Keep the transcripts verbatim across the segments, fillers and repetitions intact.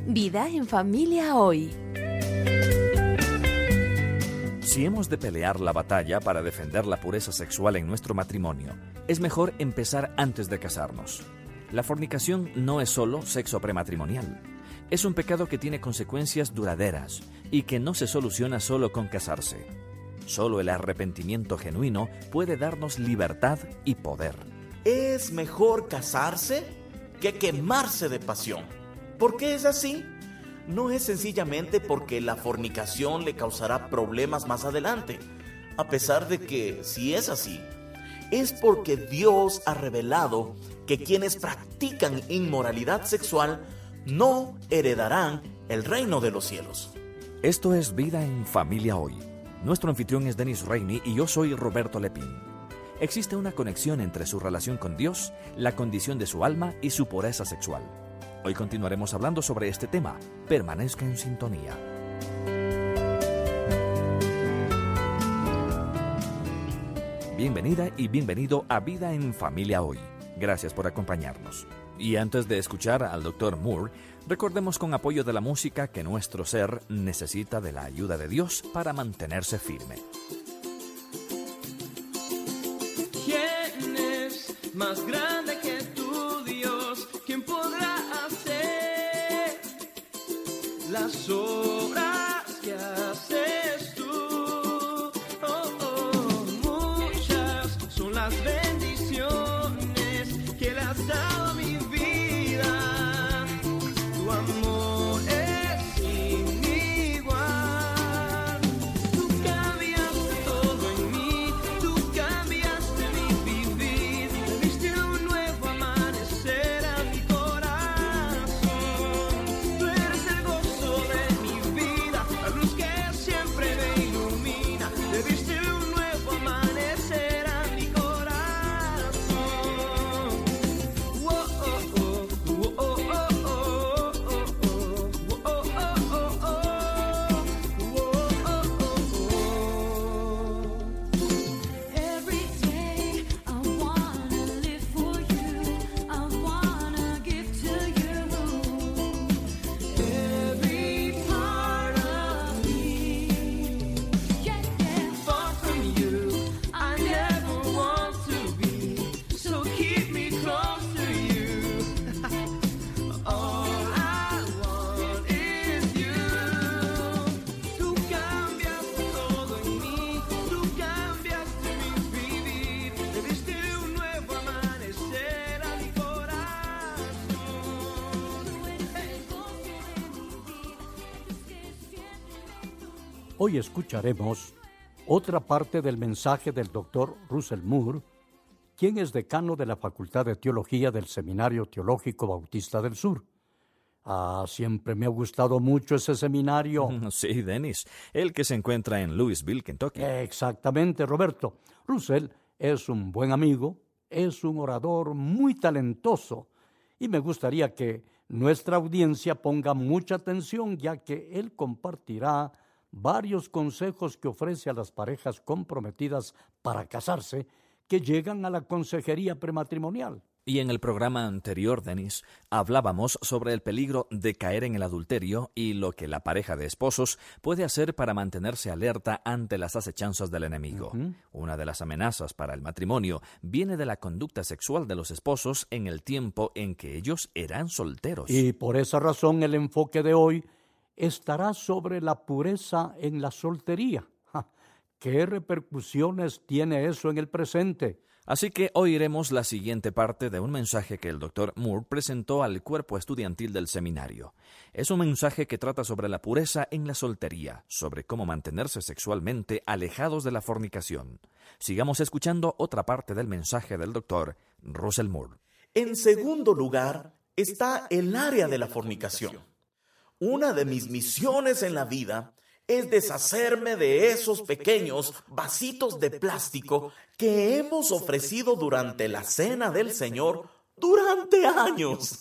Vida en familia hoy. Si hemos de pelear la batalla para defender la pureza sexual en nuestro matrimonio, es mejor empezar antes de casarnos. La fornicación no es solo sexo prematrimonial. Es un pecado que tiene consecuencias duraderas y que no se soluciona solo con casarse. Solo el arrepentimiento genuino puede darnos libertad y poder. Es mejor casarse que quemarse de pasión. ¿Por qué es así? No es sencillamente porque la fornicación le causará problemas más adelante, a pesar de que, si es así, es porque Dios ha revelado que quienes practican inmoralidad sexual no heredarán el reino de los cielos. Esto es Vida en Familia Hoy. Nuestro anfitrión es Denis Rainey y yo soy Roberto Lepín. Existe una conexión entre su relación con Dios, la condición de su alma y su pureza sexual. Hoy continuaremos hablando sobre este tema. Permanezca en sintonía. Bienvenida y bienvenido a Vida en Familia Hoy. Gracias por acompañarnos. Y antes de escuchar al doctor Moore, recordemos con apoyo de la música que nuestro ser necesita de la ayuda de Dios para mantenerse firme. ¿Quién es más grande que tú, Dios? ¿Quién podrá hacer las obras que haces tú? Oh, oh, muchas son las bendiciones que le has dado a mi vida. Tu amor es sin igual. Tú cambiaste todo en mí, tú cambiaste mi vivir. Me diste un nuevo amanecer a mi corazón. Tú eres el gozo de mi vida, la luz que siempre me ilumina. Me diste un nuevo amanecer a mi corazón. Oh, oh, oh, oh, oh, oh, oh, oh, oh, oh, oh, oh, oh. Every day I wanna live for you, I wanna give to you every part of me. Yeah, yeah. Far from you, I never want to be, so keep me close to you. All I want is you. Tú cambiaste todo en mí, tú cambiaste mi vivir. Le diste un nuevo amanecer a mi corazón. Hoy escucharemos otra parte del mensaje del doctor Russell Moore, quien es decano de la Facultad de Teología del Seminario Teológico Bautista del Sur. Ah, siempre me ha gustado mucho ese seminario. Sí, Denis, el que se encuentra en Louisville, Kentucky. Exactamente, Roberto. Russell es un buen amigo, es un orador muy talentoso y me gustaría que nuestra audiencia ponga mucha atención, ya que él compartirá varios consejos que ofrece a las parejas comprometidas para casarse que llegan a la consejería prematrimonial. Y en el programa anterior, Denis, hablábamos sobre el peligro de caer en el adulterio y lo que la pareja de esposos puede hacer para mantenerse alerta ante las acechanzas del enemigo. Ujú. Una de las amenazas para el matrimonio viene de la conducta sexual de los esposos en el tiempo en que ellos eran solteros. Y por esa razón el enfoque de hoy estará sobre la pureza en la soltería. Ja, ¿qué repercusiones tiene eso en el presente? Así que oiremos la siguiente parte de un mensaje que el doctor Moore presentó al cuerpo estudiantil del seminario. Es un mensaje que trata sobre la pureza en la soltería, sobre cómo mantenerse sexualmente alejados de la fornicación. Sigamos escuchando otra parte del mensaje del doctor Russell Moore. En segundo lugar está el área de la fornicación. Una de mis misiones en la vida es deshacerme de esos pequeños vasitos de plástico que hemos ofrecido durante la cena del Señor durante años.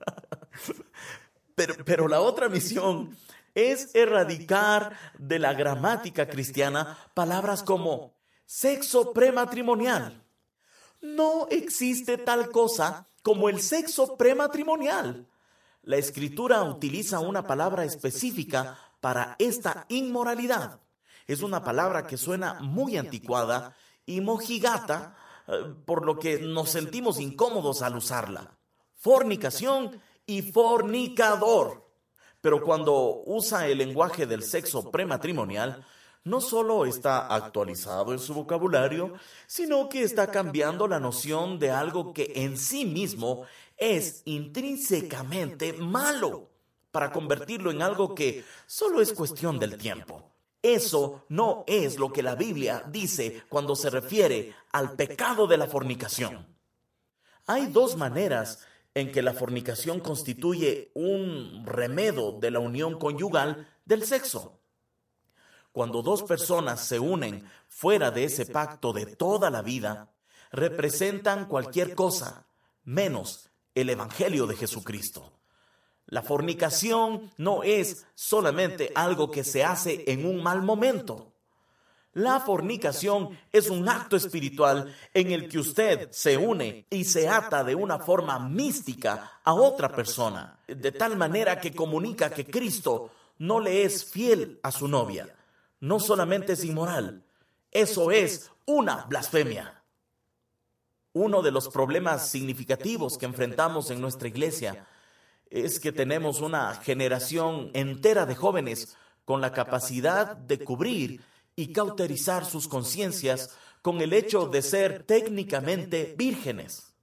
Pero, pero la otra misión es erradicar de la gramática cristiana palabras como sexo prematrimonial. No existe tal cosa como el sexo prematrimonial. La Escritura utiliza una palabra específica para esta inmoralidad. Es una palabra que suena muy anticuada y mojigata, eh, por lo que nos sentimos incómodos al usarla. Fornicación y fornicador. Pero cuando usa el lenguaje del sexo prematrimonial, no solo está actualizado en su vocabulario, sino que está cambiando la noción de algo que en sí mismo es intrínsecamente malo, para convertirlo en algo que solo es cuestión del tiempo. Eso no es lo que la Biblia dice cuando se refiere al pecado de la fornicación. Hay dos maneras en que la fornicación constituye un remedo de la unión conyugal del sexo. Cuando dos personas se unen fuera de ese pacto de toda la vida, representan cualquier cosa, menos el Evangelio de Jesucristo. La fornicación no es solamente algo que se hace en un mal momento. La fornicación es un acto espiritual en el que usted se une y se ata de una forma mística a otra persona, de tal manera que comunica que Cristo no le es fiel a su novia. No solamente es inmoral, eso es una blasfemia. Uno de los problemas significativos que enfrentamos en nuestra iglesia es que tenemos una generación entera de jóvenes con la capacidad de cubrir y cauterizar sus conciencias con el hecho de ser técnicamente vírgenes.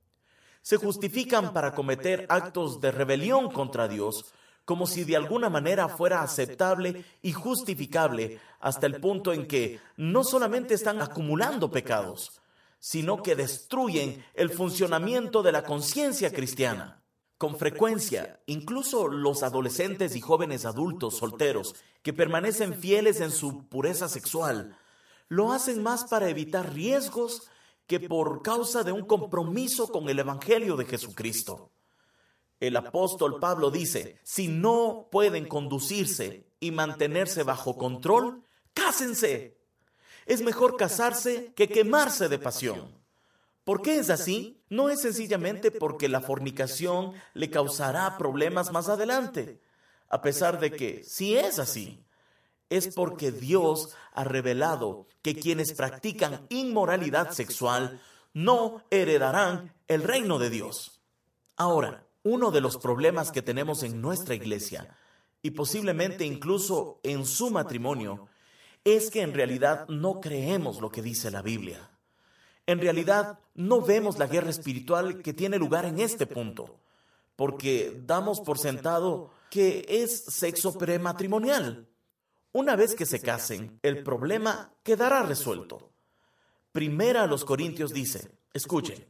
Se justifican para cometer actos de rebelión contra Dios como si de alguna manera fuera aceptable y justificable, hasta el punto en que no solamente están acumulando pecados, sino que destruyen el funcionamiento de la conciencia cristiana. Con frecuencia, incluso los adolescentes y jóvenes adultos solteros que permanecen fieles en su pureza sexual, lo hacen más para evitar riesgos que por causa de un compromiso con el Evangelio de Jesucristo. El apóstol Pablo dice, si no pueden conducirse y mantenerse bajo control, cásense. Es mejor casarse que quemarse de pasión. ¿Por qué es así? No es sencillamente porque la fornicación le causará problemas más adelante, a pesar de que sí es así. Es porque Dios ha revelado que quienes practican inmoralidad sexual no heredarán el reino de Dios. Ahora, uno de los problemas que tenemos en nuestra iglesia, y posiblemente incluso en su matrimonio, es que en realidad no creemos lo que dice la Biblia. En realidad, no vemos la guerra espiritual que tiene lugar en este punto, porque damos por sentado que es sexo prematrimonial. Una vez que se casen, el problema quedará resuelto. Primera a los Corintios dice, escuchen,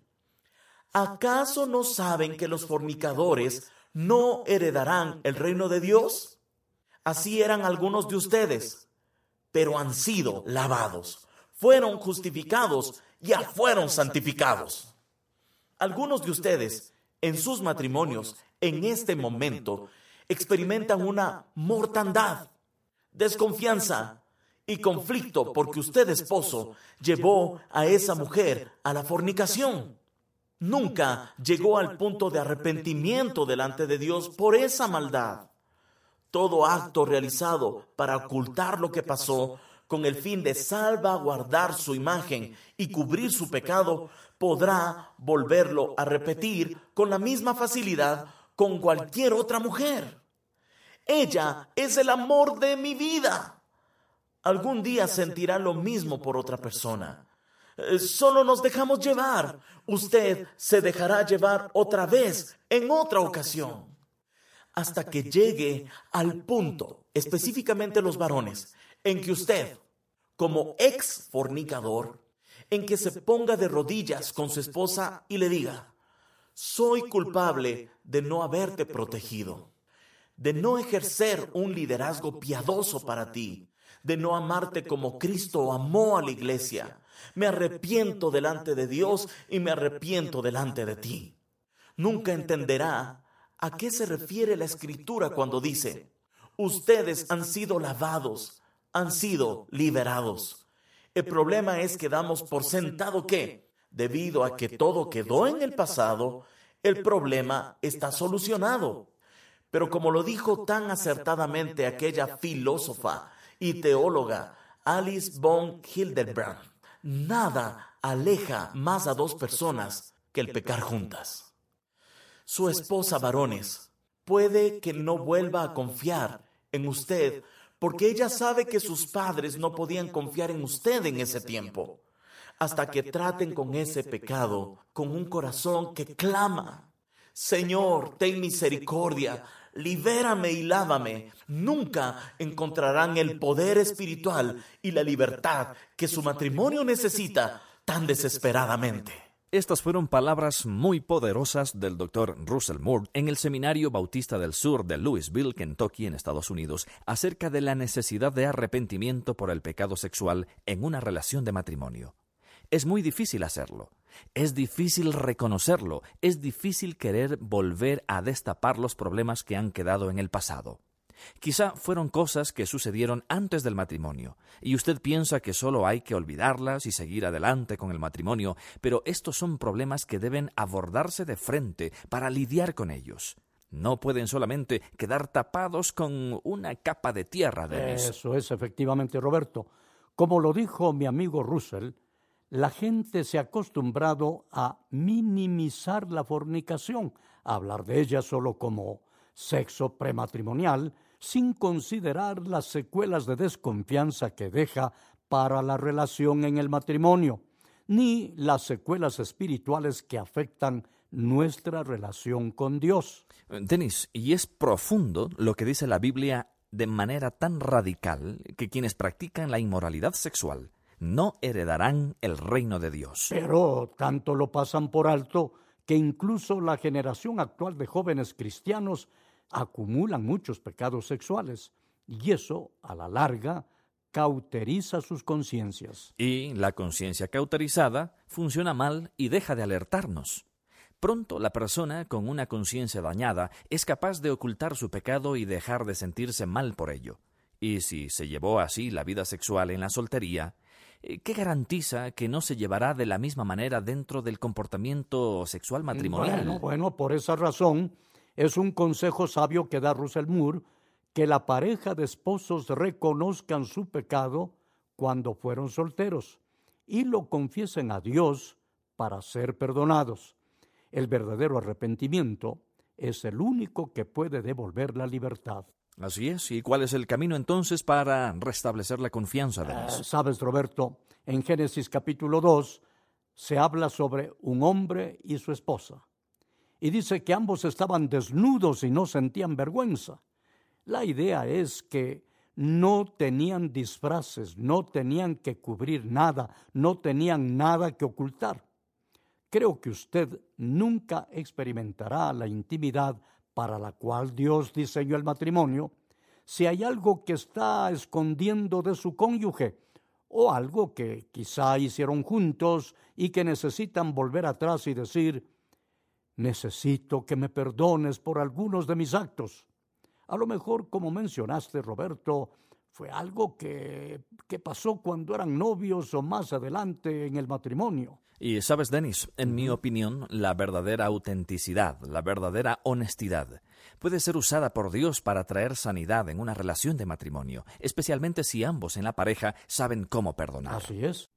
¿acaso no saben que los fornicadores no heredarán el reino de Dios? Así eran algunos de ustedes, pero han sido lavados, fueron justificados, ya fueron santificados. Algunos de ustedes, en sus matrimonios, en este momento, experimentan una mortandad, desconfianza y conflicto porque usted, esposo, llevó a esa mujer a la fornicación. Nunca llegó al punto de arrepentimiento delante de Dios por esa maldad. Todo acto realizado para ocultar lo que pasó con el fin de salvaguardar su imagen y cubrir su pecado, podrá volverlo a repetir con la misma facilidad con cualquier otra mujer. Ella es el amor de mi vida. Algún día sentirá lo mismo por otra persona. Eh, Solo nos dejamos llevar. Usted se dejará llevar otra vez en otra ocasión. Hasta que llegue al punto, específicamente los varones, en que usted, como ex fornicador, en que se ponga de rodillas con su esposa y le diga, soy culpable de no haberte protegido, de no ejercer un liderazgo piadoso para ti, de no amarte como Cristo amó a la iglesia. Me arrepiento delante de Dios y me arrepiento delante de ti. Nunca entenderá a qué se refiere la Escritura cuando dice, ustedes han sido lavados, han sido liberados. El problema es que damos por sentado que, debido a que todo quedó en el pasado, el problema está solucionado. Pero como lo dijo tan acertadamente aquella filósofa y teóloga Alice von Hildebrand, nada aleja más a dos personas que el pecar juntas. Su esposa, varones, puede que no vuelva a confiar en usted porque ella sabe que sus padres no podían confiar en usted en ese tiempo, hasta que traten con ese pecado con un corazón que clama: Señor, ten misericordia, libérame y lávame. Nunca encontrarán el poder espiritual y la libertad que su matrimonio necesita tan desesperadamente. Estas fueron palabras muy poderosas del doctor Russell Moore en el Seminario Bautista del Sur de Louisville, Kentucky, en Estados Unidos, acerca de la necesidad de arrepentimiento por el pecado sexual en una relación de matrimonio. Es muy difícil hacerlo. Es difícil reconocerlo. Es difícil querer volver a destapar los problemas que han quedado en el pasado. Quizá fueron cosas que sucedieron antes del matrimonio, y usted piensa que solo hay que olvidarlas y seguir adelante con el matrimonio, pero estos son problemas que deben abordarse de frente para lidiar con ellos. No pueden solamente quedar tapados con una capa de tierra, Dennis. Eso es, efectivamente, Roberto. Como lo dijo mi amigo Russell, la gente se ha acostumbrado a minimizar la fornicación, a hablar de ella solo como sexo prematrimonial, sin considerar las secuelas de desconfianza que deja para la relación en el matrimonio, ni las secuelas espirituales que afectan nuestra relación con Dios. Dennis, y es profundo lo que dice la Biblia de manera tan radical que quienes practican la inmoralidad sexual no heredarán el reino de Dios. Pero tanto lo pasan por alto que incluso la generación actual de jóvenes cristianos acumulan muchos pecados sexuales, y eso, a la larga, cauteriza sus conciencias. Y la conciencia cauterizada funciona mal y deja de alertarnos. Pronto la persona con una conciencia dañada es capaz de ocultar su pecado y dejar de sentirse mal por ello. Y si se llevó así la vida sexual en la soltería, ¿qué garantiza que no se llevará de la misma manera dentro del comportamiento sexual matrimonial? Bueno, bueno, por esa razón es un consejo sabio que da Russell Moore que la pareja de esposos reconozcan su pecado cuando fueron solteros y lo confiesen a Dios para ser perdonados. El verdadero arrepentimiento es el único que puede devolver la libertad. Así es. ¿Y cuál es el camino entonces para restablecer la confianza de Eh, Dios? Sabes, Roberto, en Génesis capítulo dos se habla sobre un hombre y su esposa. Y dice que ambos estaban desnudos y no sentían vergüenza. La idea es que no tenían disfraces, no tenían que cubrir nada, no tenían nada que ocultar. Creo que usted nunca experimentará la intimidad para la cual Dios diseñó el matrimonio si hay algo que está escondiendo de su cónyuge o algo que quizá hicieron juntos y que necesitan volver atrás y decir: necesito que me perdones por algunos de mis actos. A lo mejor, como mencionaste, Roberto, fue algo que, que pasó cuando eran novios o más adelante en el matrimonio. Y sabes, Dennis, en mi opinión, la verdadera autenticidad, la verdadera honestidad, puede ser usada por Dios para traer sanidad en una relación de matrimonio, especialmente si ambos en la pareja saben cómo perdonar. Así es.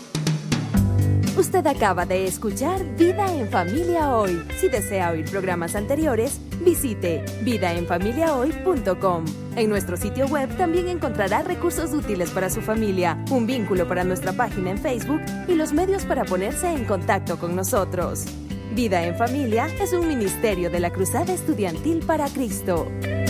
Usted acaba de escuchar Vida en Familia Hoy. Si desea oír programas anteriores, visite vida en familia hoy punto com. En nuestro sitio web también encontrará recursos útiles para su familia, un vínculo para nuestra página en Facebook y los medios para ponerse en contacto con nosotros. Vida en Familia es un ministerio de la Cruzada Estudiantil para Cristo.